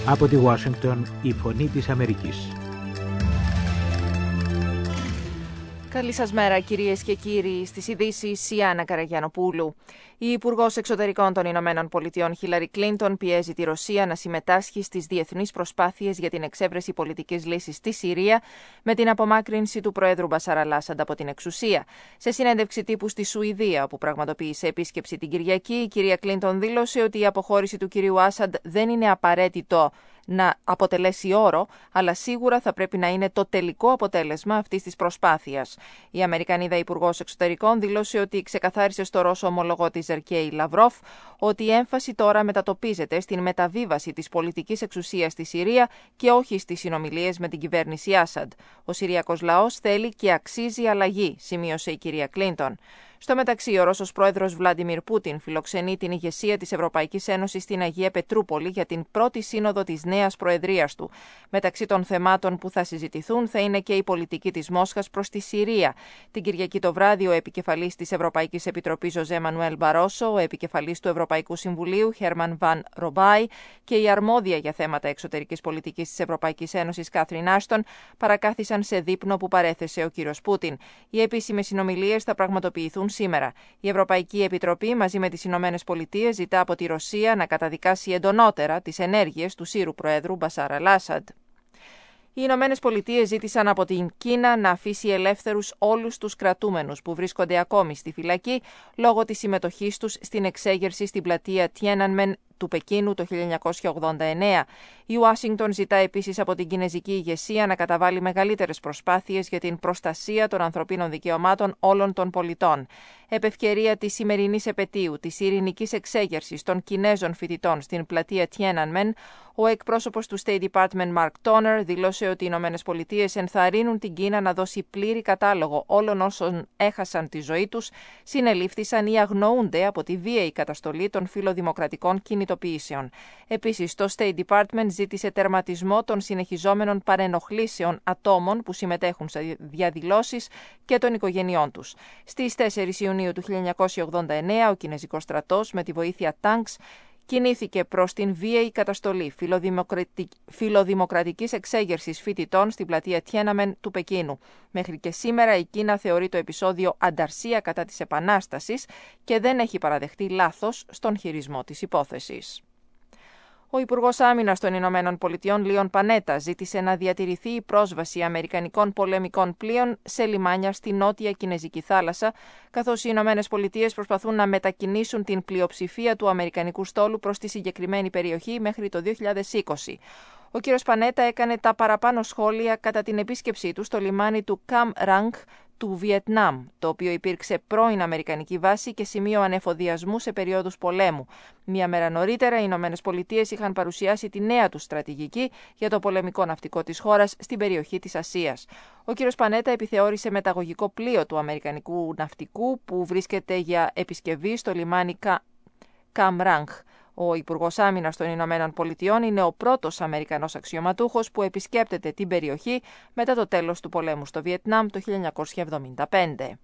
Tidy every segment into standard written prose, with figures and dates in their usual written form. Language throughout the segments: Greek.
Από τη Ουάσιγκτον, η Φωνή της Αμερικής. Καλή σας μέρα, κυρίες και κύριοι. Στις ειδήσεις, η Άννα Καραγιανοπούλου. Η Υπουργός Εξωτερικών των Ηνωμένων Πολιτειών Χίλαρη Κλίντον πιέζει τη Ρωσία να συμμετάσχει στις διεθνείς προσπάθειες για την εξέβρεση πολιτικής λύσης στη Συρία με την απομάκρυνση του Προέδρου Μπασάρ αλ-Άσαντ από την εξουσία. Σε συνέντευξη τύπου στη Σουηδία, όπου πραγματοποίησε επίσκεψη την Κυριακή, η κυρία Κλίντον δήλωσε ότι η αποχώρηση του κυρίου Άσαντ δεν είναι απαραίτητο να αποτελέσει όρο, αλλά σίγουρα θα πρέπει να είναι το τελικό αποτέλεσμα αυτής της προσπάθειας. Η Αμερικανίδα Υπουργός Εξωτερικών δήλωσε ότι ξεκαθάρισε στο Ρώσο ομολογό της Σεργκέι Λαυρόφ ότι η έμφαση τώρα μετατοπίζεται στην μεταβίβαση της πολιτικής εξουσίας στη Συρία και όχι στις συνομιλίες με την κυβέρνηση Άσαντ. Ο Συριακός λαός θέλει και αξίζει αλλαγή, σημείωσε η κυρία Κλίντον. Στο μεταξύ, ο Ρώσος πρόεδρος Βλάντιμιρ Πούτιν φιλοξενεί την ηγεσία της Ευρωπαϊκής Ένωσης στην Αγία Πετρούπολη για την πρώτη σύνοδο της νέας προεδρίας του. Μεταξύ των θεμάτων που θα συζητηθούν θα είναι και η πολιτική της Μόσχας προς τη Συρία. Την Κυριακή το βράδυ, ο επικεφαλής της Ευρωπαϊκής Επιτροπής Ζωζέ Μανουέλ Μπαρόσο, ο επικεφαλής του Ευρωπαϊκού Συμβουλίου Χέρμαν Βαν Ρομπάι και η αρμόδια για θέματα εξωτερικής πολιτικής της Ευρωπαϊκής Ένωσης Κάθριν Άστον παρακάθισαν σε δείπνο που παρέθεσε ο κύριος Πούτιν. Οι επίσημες συνομιλίες θα πραγματοποιηθούν σήμερα. Η Ευρωπαϊκή Επιτροπή μαζί με τις Ηνωμένες Πολιτείες ζητά από τη Ρωσία να καταδικάσει εντονότερα τις ενέργειες του Σύρου Προέδρου Μπασάρ αλ-Άσαντ. Οι Ηνωμένες Πολιτείες ζήτησαν από την Κίνα να αφήσει ελεύθερους όλους τους κρατούμενους που βρίσκονται ακόμη στη φυλακή λόγω της συμμετοχής τους στην εξέγερση στην πλατεία Tiananmen του Πεκίνου το 1989. Η Ουάσιγκτον ζητά επίσης από την κινεζική ηγεσία να καταβάλει μεγαλύτερες προσπάθειες για την προστασία των ανθρωπίνων δικαιωμάτων όλων των πολιτών. Επ' ευκαιρία της σημερινής επετείου της ειρηνικής εξέγερσης των Κινέζων φοιτητών στην πλατεία Tiananmen, ο εκπρόσωπος του State Department Mark Toner δήλωσε ότι οι Ηνωμένες Πολιτείες ενθαρρύνουν την Κίνα να δώσει πλήρη κατάλογο όλων όσων έχασαν τη ζωή τους, συνελήφθησαν ή αγνοούνται από τη βίαιη καταστολή των φιλοδημοκρατικών κινητοποιήσεων. Επίσης, το State Department ζήτησε τερματισμό των συνεχιζόμενων παρενοχλήσεων ατόμων που συμμετέχουν σε διαδηλώσεις και των οικογενειών τους. Στις 4 Ιουνίου του 1989, ο Κινεζικός στρατός με τη βοήθεια τάγκς κινήθηκε προς την βίαιη καταστολή φιλοδημοκρατικής εξέγερσης φοιτητών στην πλατεία Tiananmen του Πεκίνου. Μέχρι και σήμερα η Κίνα θεωρεί το επεισόδιο ανταρσία κατά της Επανάστασης και δεν έχει παραδεχτεί λάθος στον χειρισμό της υπόθεσης. Ο Υπουργός Άμυνας των Ηνωμένων Πολιτειών Λίον Πανέτα ζήτησε να διατηρηθεί η πρόσβαση αμερικανικών πολεμικών πλοίων σε λιμάνια στη νότια Κινεζική θάλασσα, καθώς οι Ηνωμένες Πολιτείες προσπαθούν να μετακινήσουν την πλειοψηφία του αμερικανικού στόλου προς τη συγκεκριμένη περιοχή μέχρι το 2020. Ο κ. Πανέτα έκανε τα παραπάνω σχόλια κατά την επίσκεψή του στο λιμάνι του Cam Ranh του Βιετνάμ, το οποίο υπήρξε πρώην αμερικανική βάση και σημείο ανεφοδιασμού σε περίοδους πολέμου. Μία μέρα νωρίτερα, οι Ηνωμένες Πολιτείες είχαν παρουσιάσει τη νέα τους στρατηγική για το πολεμικό ναυτικό της χώρας στην περιοχή της Ασίας. Ο κ. Πανέτα επιθεώρησε μεταγωγικό πλοίο του αμερικανικού ναυτικού που βρίσκεται για επισκευή στο λιμάνι Cam Ranh. Ο Υπουργός Άμυνας των Ηνωμένων Πολιτειών είναι ο πρώτος Αμερικανός αξιωματούχος που επισκέπτεται την περιοχή μετά το τέλος του πολέμου στο Βιετνάμ το 1975.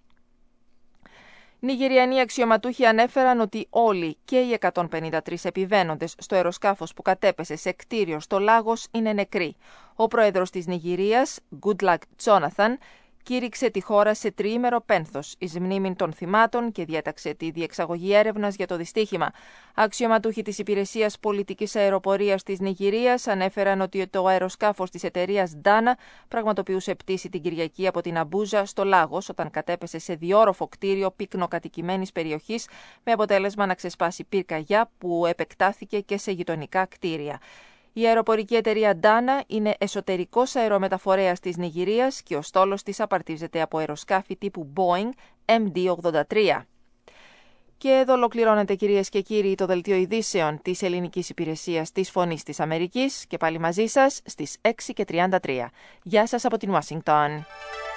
Νιγηριανοί αξιωματούχοι ανέφεραν ότι όλοι και οι 153 επιβαίνοντες στο αεροσκάφος που κατέπεσε σε κτίριο στο Λάγος είναι νεκροί. Ο πρόεδρος της Νιγηρίας, Goodluck Jonathan, κήρυξε τη χώρα σε τριήμερο πένθος εις μνήμην των θυμάτων και διέταξε τη διεξαγωγή έρευνας για το δυστύχημα. Αξιωματούχοι της Υπηρεσίας Πολιτικής Αεροπορίας της Νιγηρίας ανέφεραν ότι το αεροσκάφος της εταιρείας Dana πραγματοποιούσε πτήση την Κυριακή από την Αμπούζα στο Λάγος όταν κατέπεσε σε διόροφο κτίριο πυκνοκατοικημένης περιοχής με αποτέλεσμα να ξεσπάσει πυρκαγιά που επεκτάθηκε και σε γειτονικά κτίρια. Η αεροπορική εταιρεία Dana είναι εσωτερικός αερομεταφορέας της Νιγηρίας και ο στόλος της απαρτίζεται από αεροσκάφη τύπου Boeing MD-83. Και εδώ ολοκληρώνεται, κυρίες και κύριοι, το δελτίο ειδήσεων της ελληνικής υπηρεσίας της Φωνής της Αμερικής και πάλι μαζί σας στις 6:33. Γεια σας από την Ουάσιγκτον.